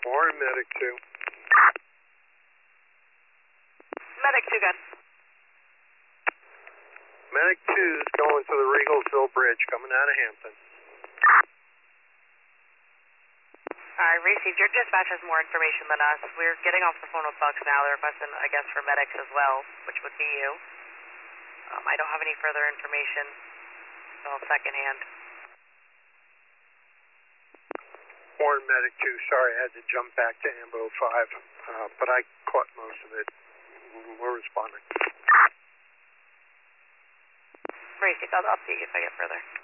Warren, Medic 2. Medic 2, gun. Medic 2's going to the Regalsville Bridge, coming out of Hampton. Alright, received. Your dispatch has more information than us. We're getting off the phone with Bucks now. They're requesting, I guess, for medics as well, which would be you. I don't have any further information. It's all secondhand. Warren, Medic 2, sorry, I had to jump back to Ambo 5, but I caught most of it. We're responding. Received. I'll update you if I get further.